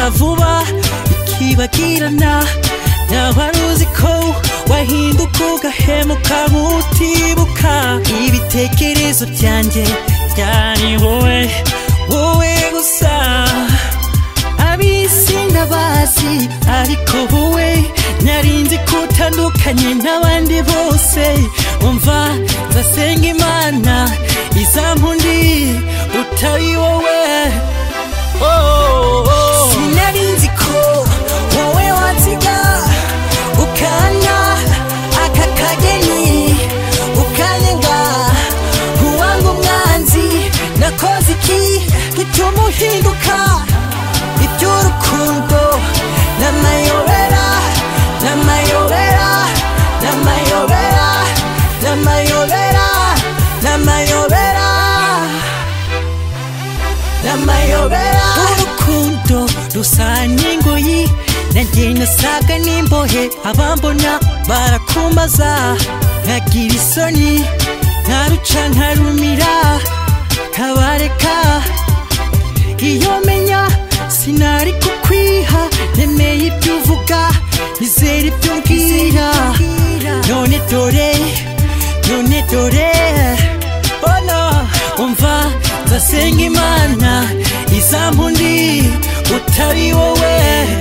iza vuba ikibagirana, wari uzi ko wahinduka ugahemuka nk'utibuka. Ibitekerezo byanjye byari wowe gusa, ab'isi ndabazi ariko wowe narinzi ko utandukanye n'abandi bose. Umva nzasenga Imana izampundi utari wowe. Sinarinzi ko wowe wansiga ukanya aka kageni, ukanyenga uwanga umwanzi. Nakoze iki gituma uhinduka? Iby'urukundo n'amayobera, n'amayobera, n'amayobera, n'amayobera, n'amayobera, n'amayobera. Urukundo rusa n'ingoyi, nanjye nasaga n'imbohe. Abambona barakumaza, nkagira isoni, nkaruca nkarumira, kabareka. Iyo menya sinari kukwiha, nemeye ibyo uvuga, nizera ibyo mbwira. None dore oh no. Umva nzasenga Imana izampundi utari wowe.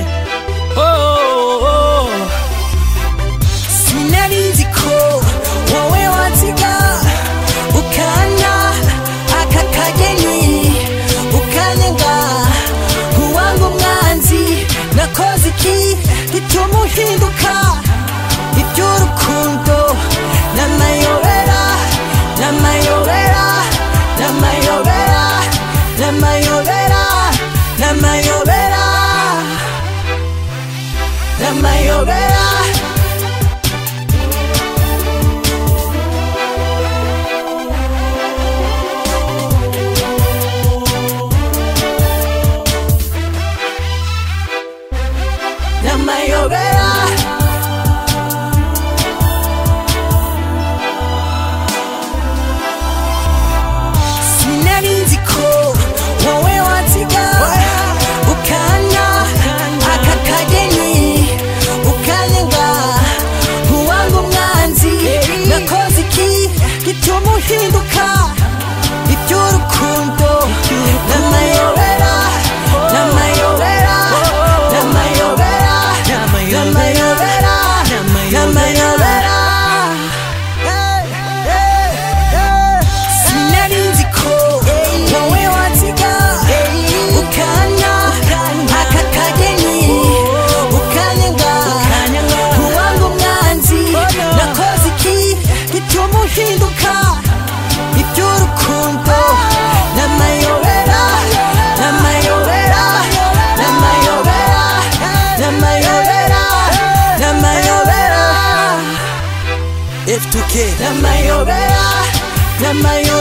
Sinarinzi ko wowe wansiga ukanya aka kageni, ukanyenga uwanga umwanzi. Nakoze iki gituma uhinduka? Iby'urukundo n'amayobera, n'amayobera, n'amayobera, n'amayobera, n'amayobera, n'amayobera. N'amayobera. Sinarinzi ko wowe wansiga ukanya aka kageni, ukanyenga uwanga umwanzi. Nakoze iki gituma uhinduka? Iby'urukundo n'amayobera, n'amayobera, n'amayobera, n'amayobera, n'amayobera. Sinarinzi ko wowe wansiga ukanya aka kageni, ukanyenga uwanga umwanzi. Nakoze iki gituma uhinduka? Iby'urukundo n'amayobera, n'amayobera, n'amayobera, n'amayobera, n'amayobera. F2K n'amayobera, n'amayobera.